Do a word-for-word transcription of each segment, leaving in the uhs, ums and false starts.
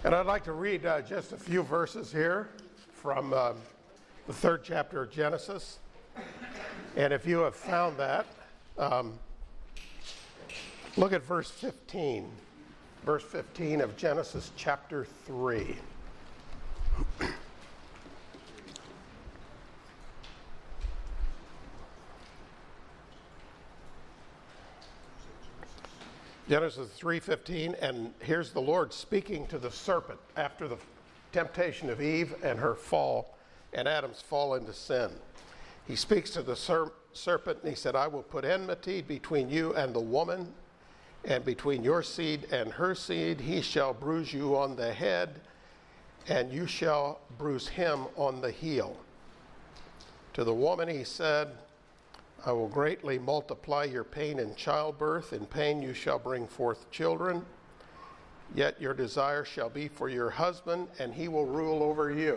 And I'd like to read uh, just a few verses here from uh, the third chapter of Genesis. And if you have found that, um, look at verse fifteen. Verse fifteen of Genesis chapter three. Genesis three fifteen, and here's the Lord speaking to the serpent after the temptation of Eve and her fall and Adam's fall into sin. He speaks to the ser- serpent and he said, I will put enmity between you and the woman, and between your seed and her seed. He shall bruise you on the head, and you shall bruise him on the heel. To the woman he said, I will greatly multiply your pain in childbirth. In pain you shall bring forth children. Yet your desire shall be for your husband, and he will rule over you.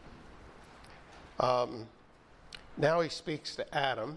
Um, now he speaks to Adam,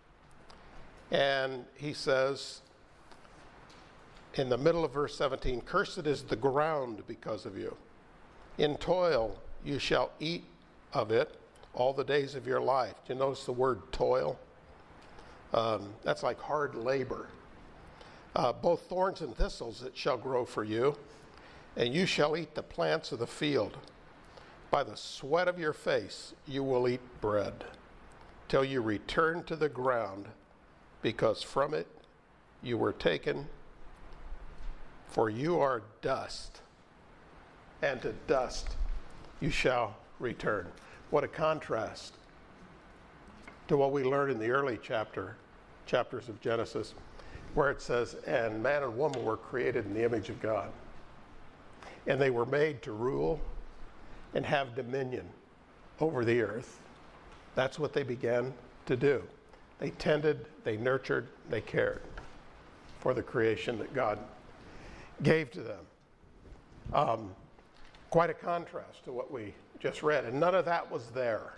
and he says, in the middle of verse seventeen, cursed is the ground because of you. In toil you shall eat of it all the days of your life. Do you notice the word toil? Um, that's like hard labor. Uh, both thorns and thistles it shall grow for you, and you shall eat the plants of the field. By the sweat of your face you will eat bread, till you return to the ground, because from it you were taken, for you are dust, and to dust you shall return. What a contrast to what we learned in the early chapter, chapters of Genesis, where it says, and man and woman were created in the image of God. And they were made to rule and have dominion over the earth. That's what they began to do. They tended, they nurtured, they cared for the creation that God gave to them. Um, quite a contrast to what we just read. And none of that was there.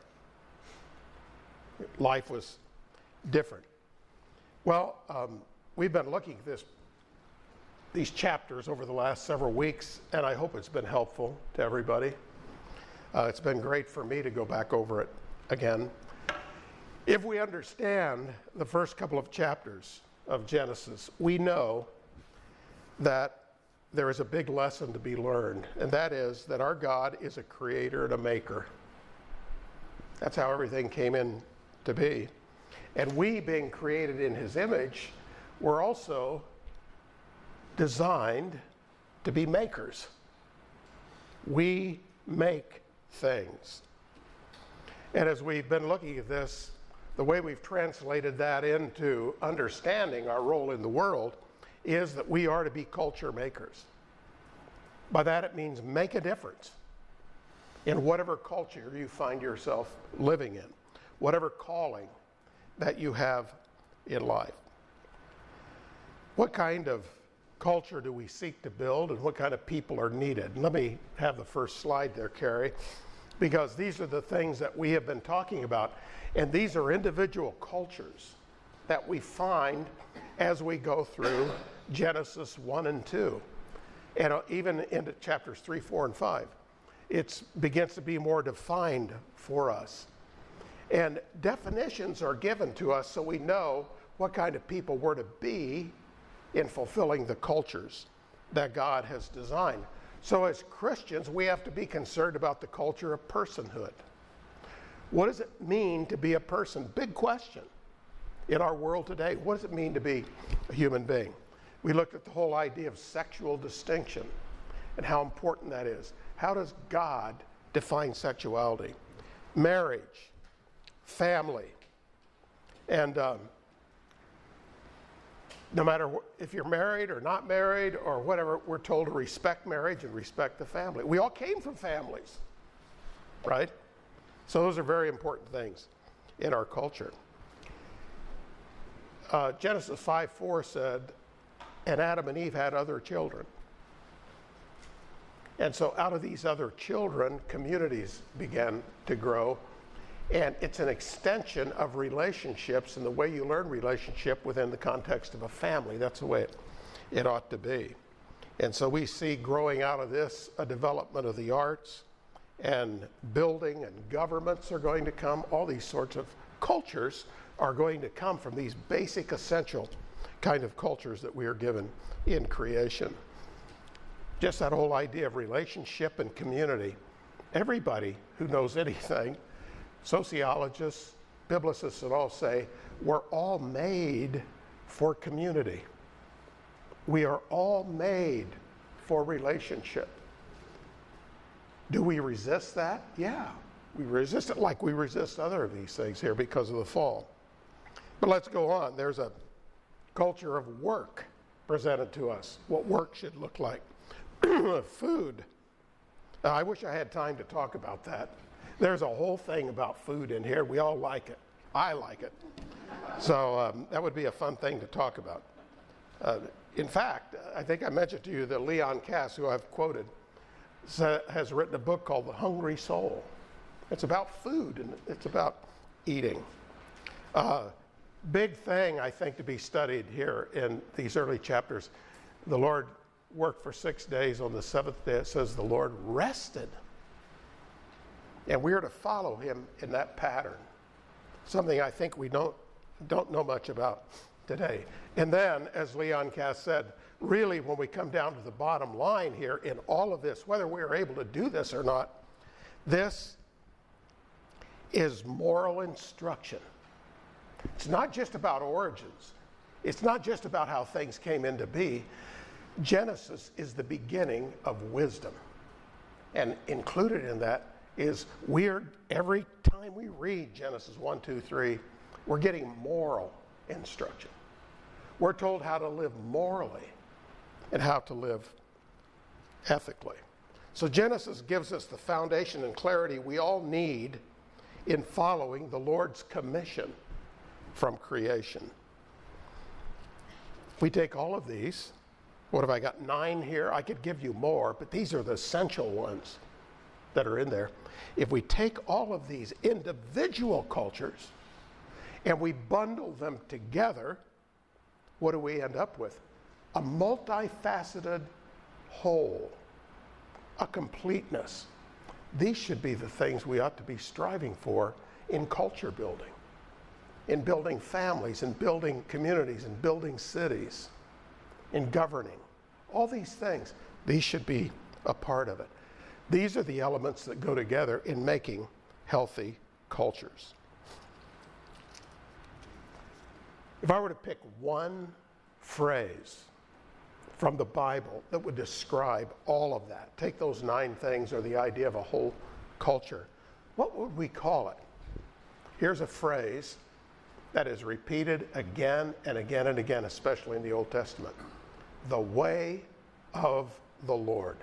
Life was different. Well, um, we've been looking at this, these chapters over the last several weeks, and I hope it's been helpful to everybody. Uh, it's been great for me to go back over it again. If we understand the first couple of chapters of Genesis, we know that there is a big lesson to be learned, and that is that our God is a creator and a maker. That's how everything came in to be. And we, being created in his image, were also designed to be makers. We make things. And as we've been looking at this, the way we've translated that into understanding our role in the world is that we are to be culture makers. By that it means make a difference in whatever culture you find yourself living in, whatever calling that you have in life. What kind of culture do we seek to build, and what kind of people are needed? And let me have the first slide there, Carrie, because these are the things that we have been talking about, and these are individual cultures that we find as we go through Genesis one and two, and even into chapters three, four, and five. It begins to be more defined for us. And definitions are given to us so we know what kind of people we're to be in fulfilling the cultures that God has designed. So as Christians, we have to be concerned about the culture of personhood. What does it mean to be a person? Big question in our world today. What does it mean to be a human being? We looked at the whole idea of sexual distinction and how important that is. How does God define sexuality? Marriage, family, and um, no matter wh- if you're married or not married or whatever, we're told to respect marriage and respect the family. We all came from families, right? So those are very important things in our culture. Uh, Genesis five four said, and Adam and Eve had other children. And so out of these other children, communities began to grow. And it's an extension of relationships and the way you learn relationship within the context of a family. That's the way it, it ought to be. And so we see growing out of this a development of the arts, and building and governments are going to come. All these sorts of cultures are going to come from these basic, essential kind of cultures that we are given in creation. Just that whole idea of relationship and community. Everybody who knows anything, sociologists, biblicists and all say, we're all made for community. We are all made for relationship. Do we resist that? Yeah, we resist it like we resist other of these things here because of the fall. But let's go on. There's a culture of work presented to us, what work should look like. Food. Uh, I wish I had time to talk about that. There's a whole thing about food in here. We all like it. I like it. So um, that would be a fun thing to talk about. Uh, in fact, I think I mentioned to you that Leon Kass, who I've quoted, has written a book called The Hungry Soul. It's about food and it's about eating. Uh, big thing, I think, to be studied here in these early chapters. The Lord worked for six days. On the seventh day, it says the Lord rested. And we are to follow him in that pattern. Something I think we don't, don't know much about today. And then, as Leon Kass said, really when we come down to the bottom line here in all of this, whether we are able to do this or not, this is moral instruction. It's not just about origins. It's not just about how things came into being. Genesis is the beginning of wisdom. And included in that is we're, every time we read Genesis one, two, three, we're getting moral instruction. We're told how to live morally and how to live ethically. So Genesis gives us the foundation and clarity we all need in following the Lord's commission from creation. If we take all of these, what have I got, nine here? I could give you more, but these are the essential ones that are in there. If we take all of these individual cultures and we bundle them together, what do we end up with? A multifaceted whole, a completeness. These should be the things we ought to be striving for in culture building, in building families, in building communities, in building cities, in governing. All these things, these should be a part of it. These are the elements that go together in making healthy cultures. If I were to pick one phrase from the Bible that would describe all of that, take those nine things or the idea of a whole culture, what would we call it? Here's a phrase that is repeated again and again and again, especially in the Old Testament. The way of the Lord.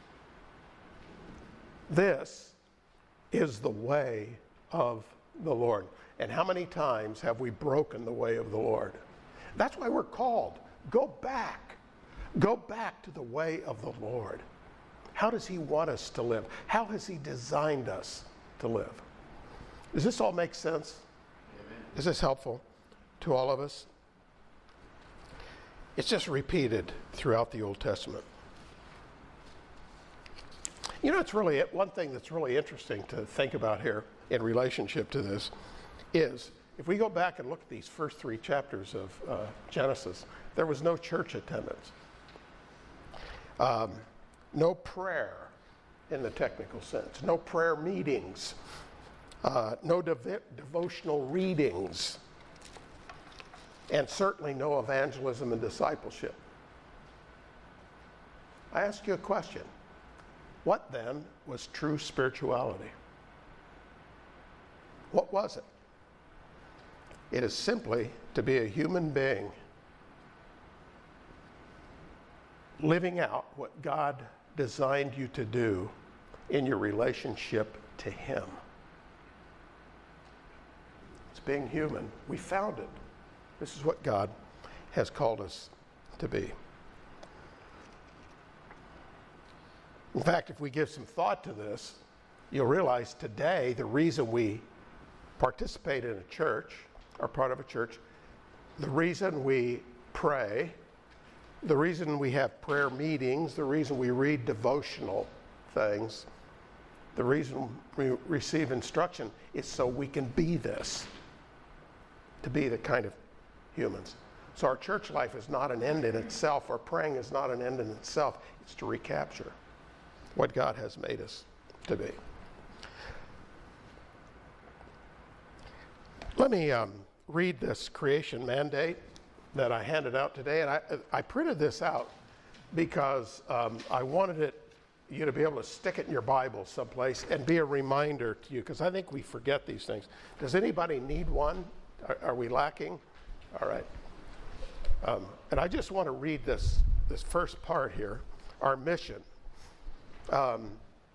This is the way of the Lord. And how many times have we broken the way of the Lord? That's why we're called. Go back. Go back to the way of the Lord. How does he want us to live? How has he designed us to live? Does this all make sense? Amen. Is this helpful to all of us? It's just repeated throughout the Old Testament. You know, it's really one thing that's really interesting to think about here in relationship to this is if we go back and look at these first three chapters of uh, Genesis, there was no church attendance, um, no prayer in the technical sense, no prayer meetings, uh, no dev- devotional readings, and certainly no evangelism and discipleship. I ask you a question. What then was true spirituality? What was it? It is simply to be a human being living out what God designed you to do in your relationship to him. It's being human. We found it. This is what God has called us to be. In fact, if we give some thought to this, you'll realize today the reason we participate in a church, are part of a church, the reason we pray, The reason we have prayer meetings, the reason we read devotional things, the reason we receive instruction is so we can be this, to be the kind of humans. So our church life is not an end in itself. Our praying is not an end in itself. It's to recapture what God has made us to be. Let me um, read this creation mandate that I handed out today. And I, I printed this out because um, I wanted it, you to be able to stick it in your Bible someplace and be a reminder to you, because I think we forget these things. Does anybody need one? Are, are we lacking? All right. Um, and I just want to read this, this first part here, our mission. Um,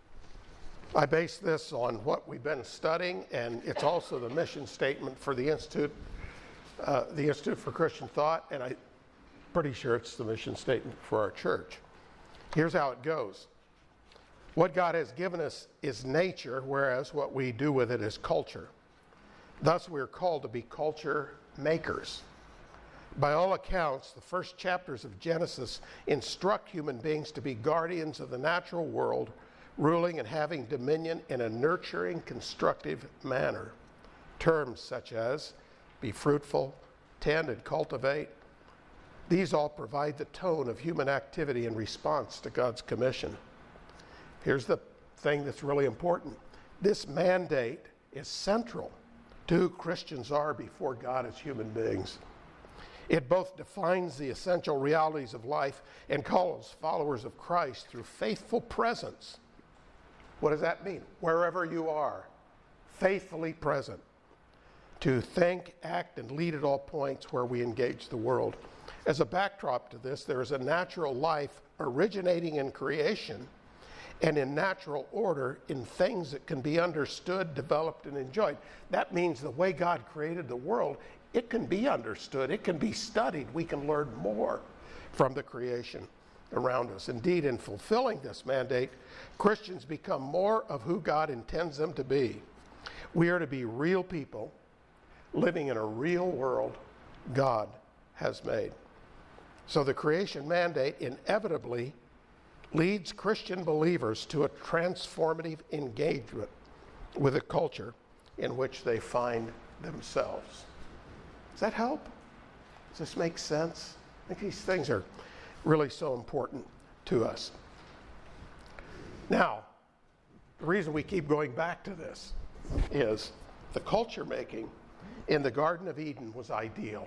I base this on what we've been studying, and it's also the mission statement for the Institute, uh, the Institute for Christian Thought, and I'm pretty sure it's the mission statement for our church. Here's how it goes. What God has given us is nature, whereas what we do with it is culture. Thus, we're called to be culture makers. By all accounts, the first chapters of Genesis instruct human beings to be guardians of the natural world, ruling and having dominion in a nurturing, constructive manner. Terms such as be fruitful, tend, and cultivate, these all provide the tone of human activity in response to God's commission. Here's the thing that's really important. This mandate is central to who Christians are before God as human beings. It both defines the essential realities of life and calls followers of Christ through faithful presence. What does that mean? Wherever you are, faithfully present, to think, act, and lead at all points where we engage the world. As a backdrop to this, there is a natural life originating in creation and in natural order in things that can be understood, developed, and enjoyed. That means the way God created the world, it can be understood, it can be studied, we can learn more from the creation around us. Indeed, in fulfilling this mandate, Christians become more of who God intends them to be. We are to be real people living in a real world God has made. So the creation mandate inevitably leads Christian believers to a transformative engagement with a culture in which they find themselves. Does that help? Does this make sense? I think these things are really so important to us. Now, the reason we keep going back to this is the culture making in the Garden of Eden was ideal.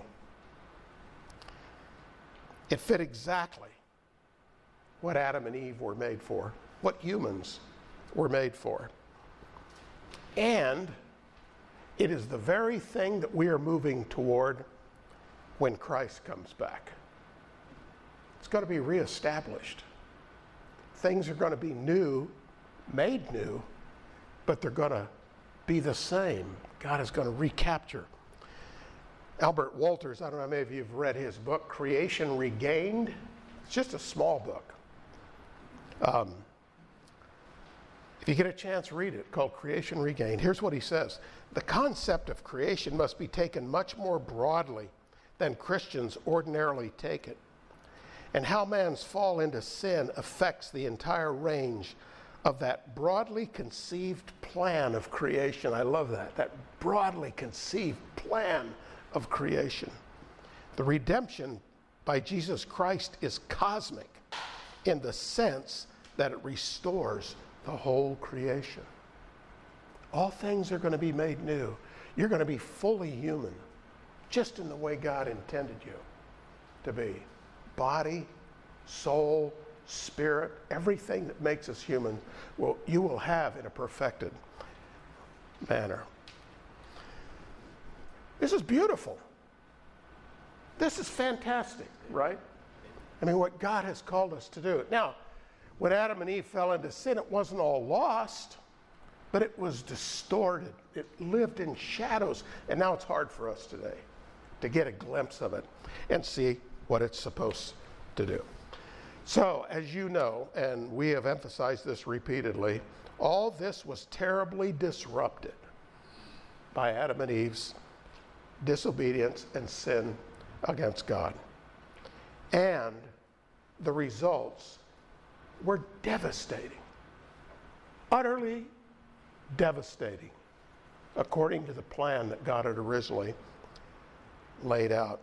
It fit exactly what Adam and Eve were made for, what humans were made for. And it is the very thing that we are moving toward when Christ comes back. It's going to be reestablished. Things are going to be new, made new, but they're going to be the same. God is going to recapture. Albert Walters, I don't know how many of you have read his book, Creation Regained. It's just a small book. Um, if you get a chance, read it, called Creation Regained. Here's what he says. The concept of creation must be taken much more broadly than Christians ordinarily take it. And how man's fall into sin affects the entire range of that broadly conceived plan of creation. I love that, that broadly conceived plan of creation. The redemption by Jesus Christ is cosmic in the sense that it restores the whole creation. All things are going to be made new. You're going to be fully human, just in the way God intended you to be. Body, soul, spirit, everything that makes us human, will, you will have in a perfected manner. This is beautiful. This is fantastic, right? I mean, what God has called us to do. Now, when Adam and Eve fell into sin, it wasn't all lost, but it was distorted. It lived in shadows, and now it's hard for us today to get a glimpse of it and see what it's supposed to do. So, as you know, and we have emphasized this repeatedly, all this was terribly disrupted by Adam and Eve's disobedience and sin against God. And the results were devastating, utterly devastating, according to the plan that God had originally laid out.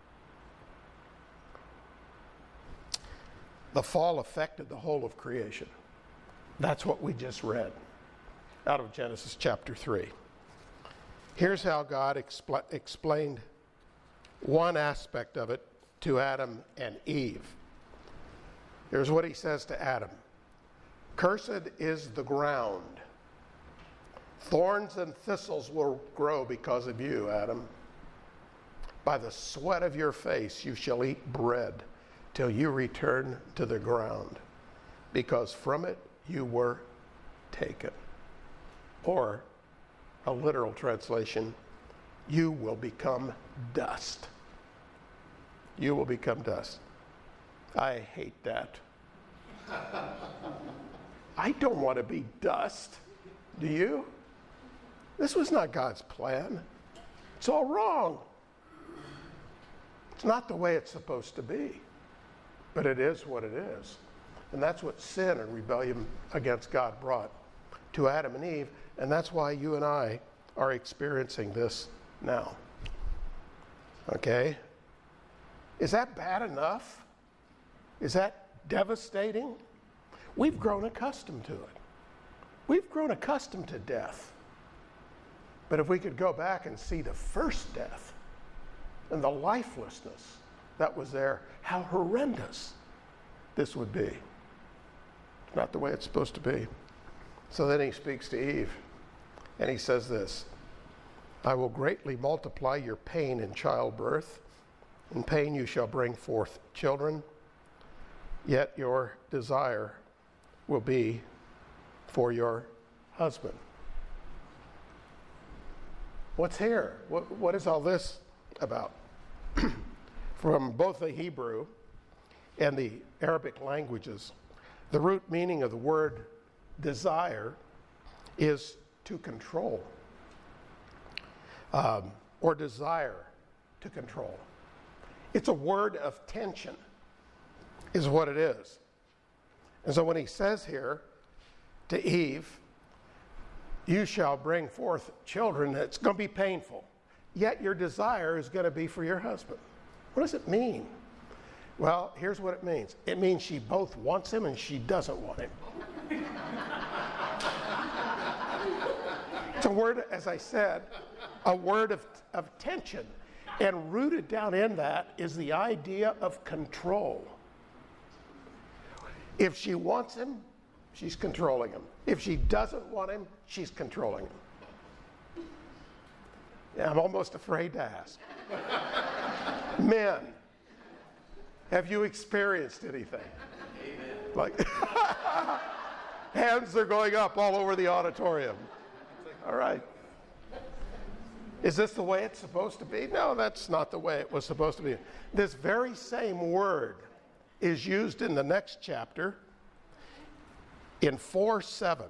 The fall affected the whole of creation. That's what we just read out of Genesis chapter three. Here's how God expl- explained one aspect of it to Adam and Eve. Here's what he says to Adam. Cursed is the ground. Thorns and thistles will grow because of you, Adam. By the sweat of your face you shall eat bread till you return to the ground, because from it you were taken. Or, a literal translation, you will become dust. You will become dust. I hate that. I don't want to be dust. Do you? This was not God's plan. It's all wrong. It's not the way it's supposed to be. But it is what it is. And that's what sin and rebellion against God brought to Adam and Eve. And that's why you and I are experiencing this now. Okay? Is that bad enough? Is that devastating? We've grown accustomed to it. We've grown accustomed to death. But if we could go back and see the first death and the lifelessness that was there, how horrendous this would be. It's not the way it's supposed to be. So then he speaks to Eve, and he says this, I will greatly multiply your pain in childbirth. In pain you shall bring forth children, yet your desire will be for your husband. What's here? What, what is all this about? From both the Hebrew and the Arabic languages, the root meaning of the word desire is to control, um, or desire to control. It's a word of tension, is what it is. And so when he says here to Eve, you shall bring forth children, it's going to be painful, yet your desire is going to be for your husband. What does it mean? Well, here's what it means. It means she both wants him and she doesn't want him. It's a word, as I said, a word of, of tension. And rooted down in that is the idea of control. If she wants him, she's controlling him. If she doesn't want him, she's controlling him. Yeah, I'm almost afraid to ask. Men, have you experienced anything? Amen. Like, hands are going up all over the auditorium. All right. Is this the way it's supposed to be? No, that's not the way it was supposed to be. This very same word is used in the next chapter in four seven.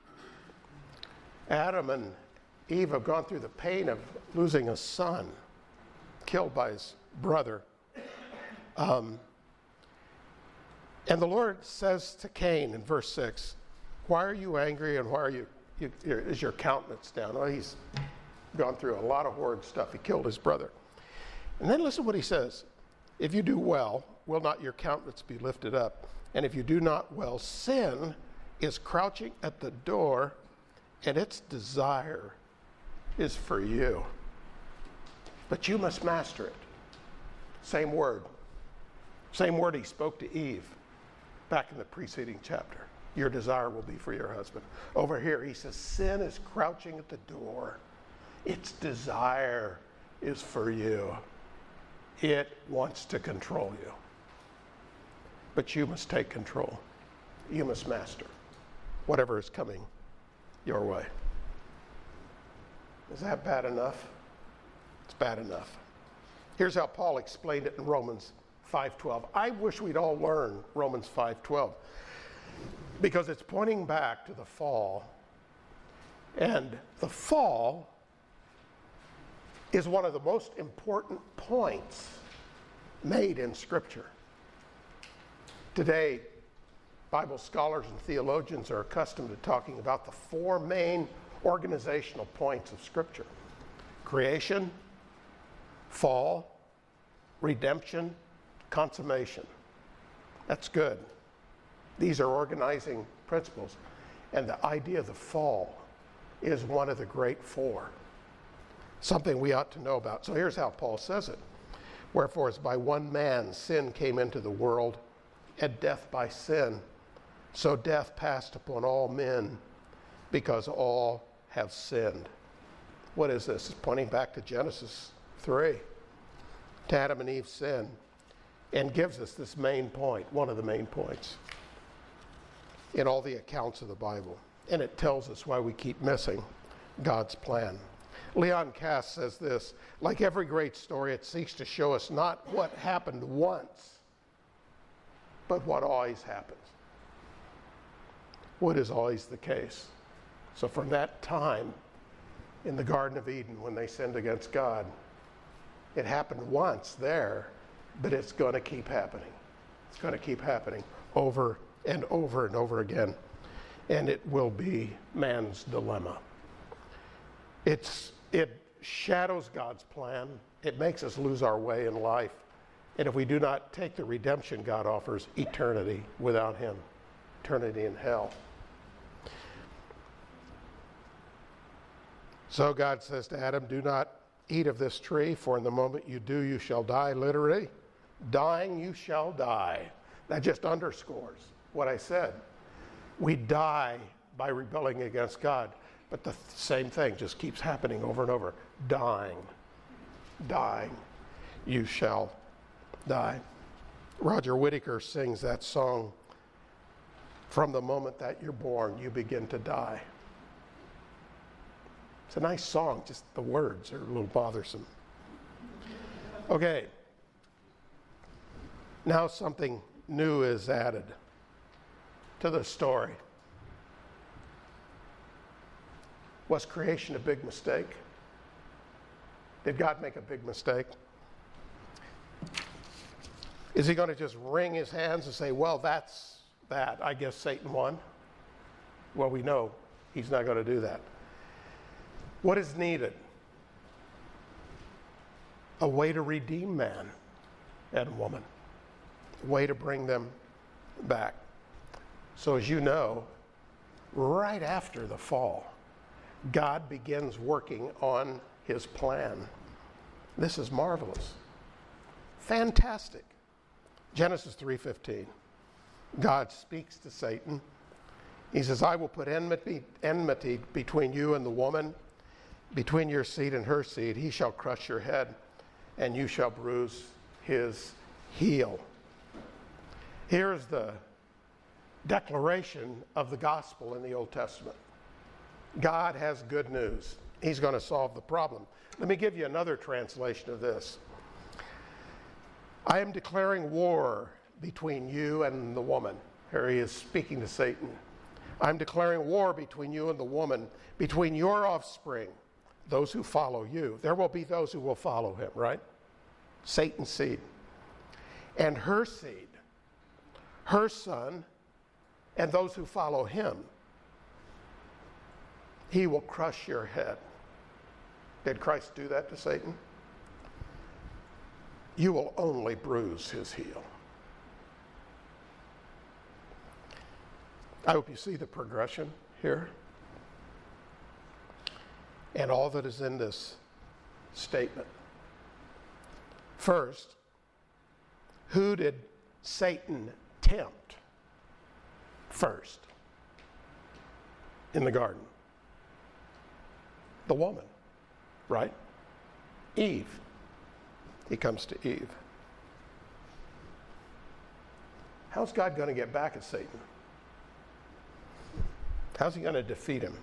Adam and Eve have gone through the pain of losing a son, killed by his brother. Um, and the Lord says to Cain in verse six, why are you angry and why are you, you is your countenance down? Well, he's gone through a lot of horrid stuff. He killed his brother. And then listen what he says. If you do well, will not your countenance be lifted up? And if you do not well, sin is crouching at the door, and its desire is for you. But you must master it. Same word. Same word he spoke to Eve back in the preceding chapter. Your desire will be for your husband. Over here, he says, sin is crouching at the door. Its desire is for you. It wants to control you. But you must take control. You must master whatever is coming your way. Is that bad enough? It's bad enough. Here's how Paul explained it in Romans five twelve. I wish we'd all learn Romans five twelve because it's pointing back to the fall. And the fall is one of the most important points made in Scripture. Today, Bible scholars and theologians are accustomed to talking about the four main organizational points of Scripture: creation, fall, redemption, consummation. That's good. These are organizing principles. And the idea of the fall is one of the great four, something we ought to know about. So here's how Paul says it. Wherefore, as by one man sin came into the world, and death by sin, so death passed upon all men, because all have sinned. What is this? It's pointing back to Genesis three, to Adam and Eve's sin, and gives us this main point, one of the main points in all the accounts of the Bible. And it tells us why we keep missing God's plan. Leon Kass says this: like every great story, it seeks to show us not what happened once, but what always happens. What is always the case? So from that time in the Garden of Eden when they sinned against God, it happened once there, but it's going to keep happening. It's going to keep happening over and over and over again. And it will be man's dilemma. It's, it shadows God's plan. It makes us lose our way in life. And if we do not take the redemption God offers, eternity without him, eternity in hell. So God says to Adam, do not eat of this tree, for in the moment you do, you shall die. Literally, dying, you shall die. That just underscores what I said. We die by rebelling against God, but the th- same thing just keeps happening over and over. Dying, dying, you shall die. Roger Whittaker sings that song, from the moment that you're born, you begin to die. It's a nice song, just the words are a little bothersome. Okay, now something new is added to the story. Was creation a big mistake? Did God make a big mistake? Is he going to just wring his hands and say, well, that's that. I guess Satan won? Well, we know he's not going to do that. What is needed? A way to redeem man and woman. A way to bring them back. So as you know, right after the fall, God begins working on his plan. This is marvelous. Fantastic. Genesis three fifteen. God speaks to Satan. He says, I will put enmity, enmity between you and the woman, between your seed and her seed. He shall crush your head, and you shall bruise his heel. Here's the declaration of the gospel in the Old Testament. God has good news. He's going to solve the problem. Let me give you another translation of this. I am declaring war between you and the woman. Here he is speaking to Satan. I'm declaring war between you and the woman, between your offspring, those who follow you. There will be those who will follow him, right? Satan's seed. And her seed, her son, and those who follow him. He will crush your head. Did Christ do that to Satan? You will only bruise his heel. I hope you see the progression here. And all that is in this statement. First, who did Satan tempt first in the garden? The woman, right? Eve. He comes to Eve. How's God going to get back at Satan? How's he going to defeat him?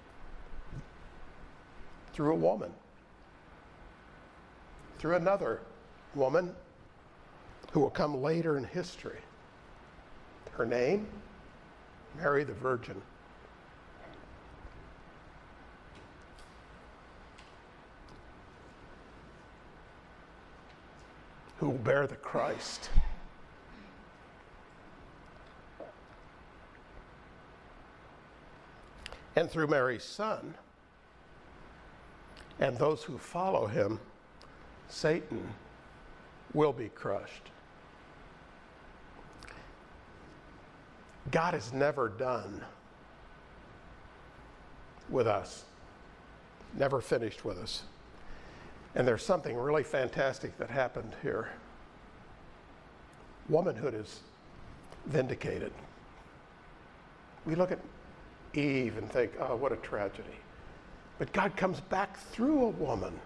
Through a woman. Through another woman who will come later in history. Her name? Mary the Virgin. Who will bear the Christ. and through Mary's son and those who follow him, Satan will be crushed. God is never done with us, never finished with us. And there's something really fantastic that happened here. Womanhood is vindicated. We look at Eve and think, oh, what a tragedy. But God comes back through a woman.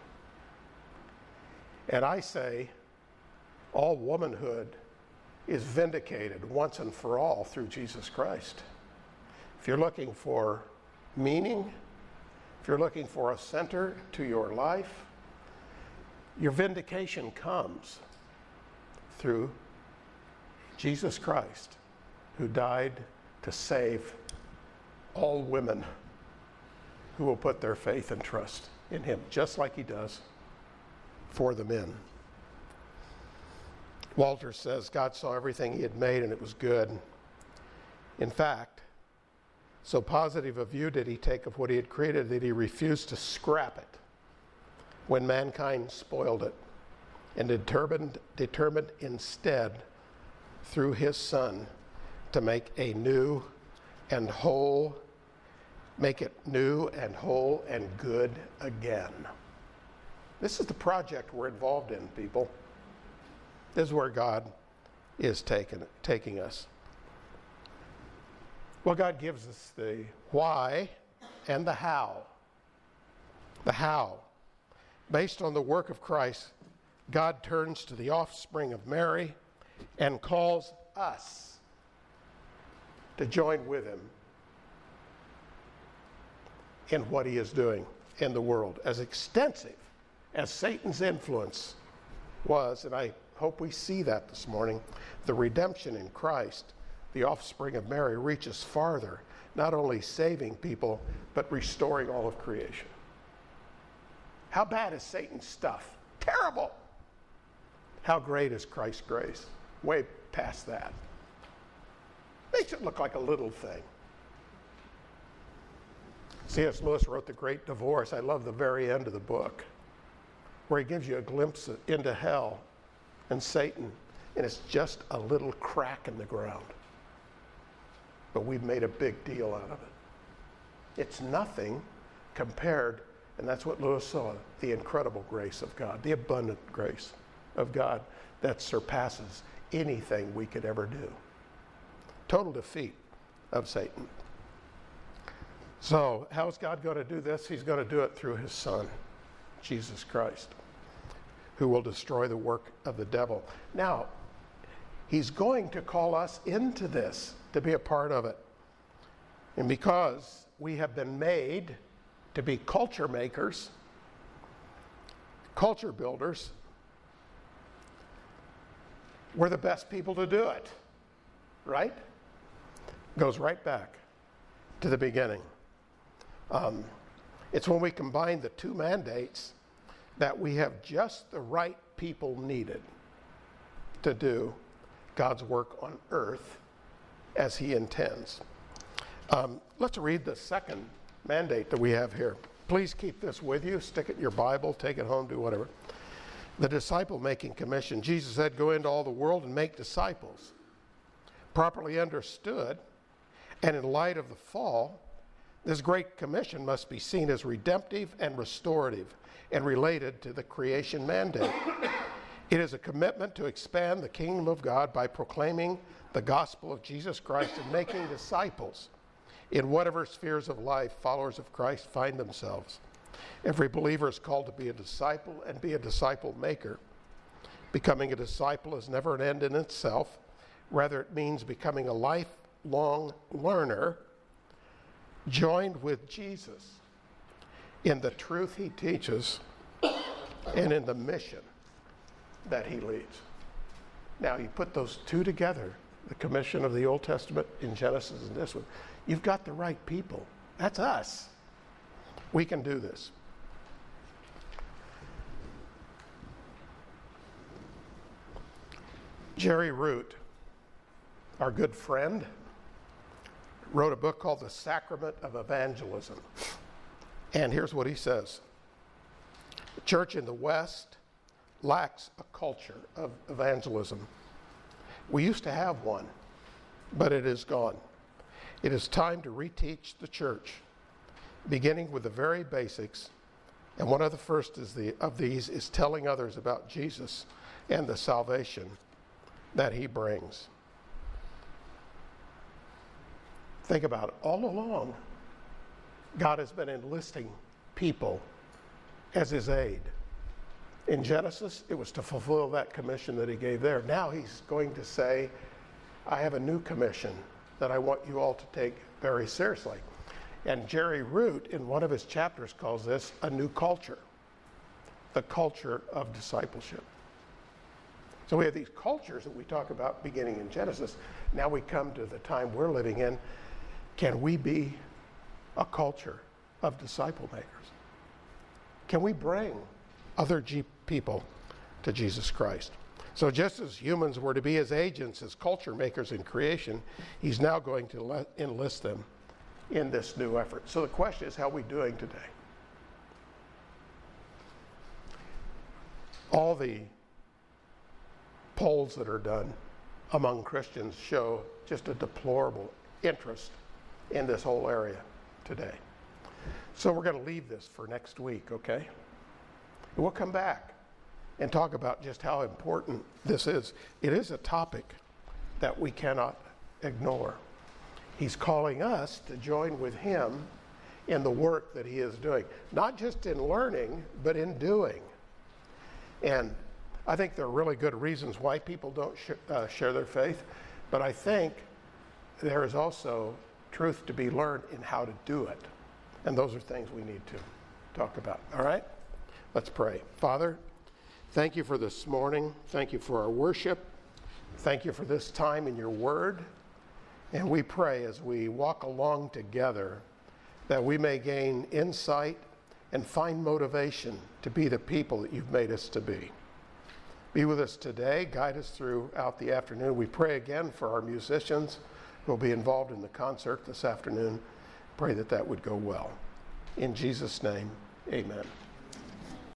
And I say, all womanhood is vindicated once and for all through Jesus Christ. If you're looking for meaning, if you're looking for a center to your life, your vindication comes through Jesus Christ, who died to save all women who will put their faith and trust in him, just like he does for the men. Walter says God saw everything he had made and it was good. In fact, so positive a view did he take of what he had created that he refused to scrap it when mankind spoiled it, and determined, determined instead through his son to make a new and whole, make it new and whole and good again. This is the project we're involved in, people. This is where God is taking, taking us. Well, God gives us the why and the how. The how. Based on the work of Christ, God turns to the offspring of Mary and calls us to join with him in what he is doing in the world. As extensive as Satan's influence was, and I hope we see that this morning, the redemption in Christ, the offspring of Mary, reaches farther, not only saving people, but restoring all of creation. How bad is Satan's stuff? Terrible. How great is Christ's grace? Way past that. Makes it look like a little thing. C S Lewis wrote The Great Divorce. I love the very end of the book, where he gives you a glimpse into hell and Satan, and it's just a little crack in the ground. But we've made a big deal out of it. It's nothing compared, and that's what Lewis saw, the incredible grace of God, the abundant grace of God that surpasses anything we could ever do. Total defeat of Satan. So, how is God going to do this? He's going to do it through his son, Jesus Christ, who will destroy the work of the devil. Now, he's going to call us into this, to be a part of it. And because we have been made to be culture makers, culture builders, we're the best people to do it, right? Goes right back to the beginning. Um, it's when we combine the two mandates that we have just the right people needed to do God's work on earth as he intends. Um, let's read the second mandate that we have here. Please keep this with you. Stick it in your Bible. Take it home. Do whatever. The disciple-making commission. Jesus said, go into all the world and make disciples. Properly understood, and in light of the fall, this great commission must be seen as redemptive and restorative and related to the creation mandate. It is a commitment to expand the kingdom of God by proclaiming the gospel of Jesus Christ and making disciples in whatever spheres of life followers of Christ find themselves. Every believer is called to be a disciple and be a disciple maker. Becoming a disciple is never an end in itself. Rather, it means becoming a lifelong learner joined with Jesus in the truth he teaches and in the mission that he leads. Now, you put those two together, the commission of the Old Testament in Genesis and this one, you've got the right people. That's us. We can do this. Jerry Root, our good friend, wrote a book called The Sacrament of Evangelism. And here's what he says. The church in the West lacks a culture of evangelism. We used to have one, but it is gone. It is time to reteach the church, beginning with the very basics. And one of the first is the, of these is telling others about Jesus and the salvation that he brings. Think about it. All along, God has been enlisting people as his aid. In Genesis, it was to fulfill that commission that he gave there. Now he's going to say, I have a new commission that I want you all to take very seriously. And Jerry Root, in one of his chapters, calls this a new culture, the culture of discipleship. So we have these cultures that we talk about beginning in Genesis. Now we come to the time we're living in. Can we be a culture of disciple makers? Can we bring other G- people to Jesus Christ? So just as humans were to be his agents, as culture makers in creation, he's now going to let, enlist them in this new effort. So the question is, how are we doing today? All the polls that are done among Christians show just a deplorable interest in this whole area today. So we're going to leave this for next week, okay? And we'll come back and talk about just how important this is. It is a topic that we cannot ignore. He's calling us to join with him in the work that he is doing, not just in learning, but in doing. And I think there are really good reasons why people don't sh- uh, share their faith, but I think there is also truth to be learned in how to do it. And those are things we need to talk about. All right? Let's pray. Father, thank you for this morning. Thank you for our worship. Thank you for this time in your word. And we pray as we walk along together that we may gain insight and find motivation to be the people that you've made us to be. Be with us today. Guide us throughout the afternoon. We pray again for our musicians who will be involved in the concert this afternoon. Pray that that would go well. In Jesus' name, amen.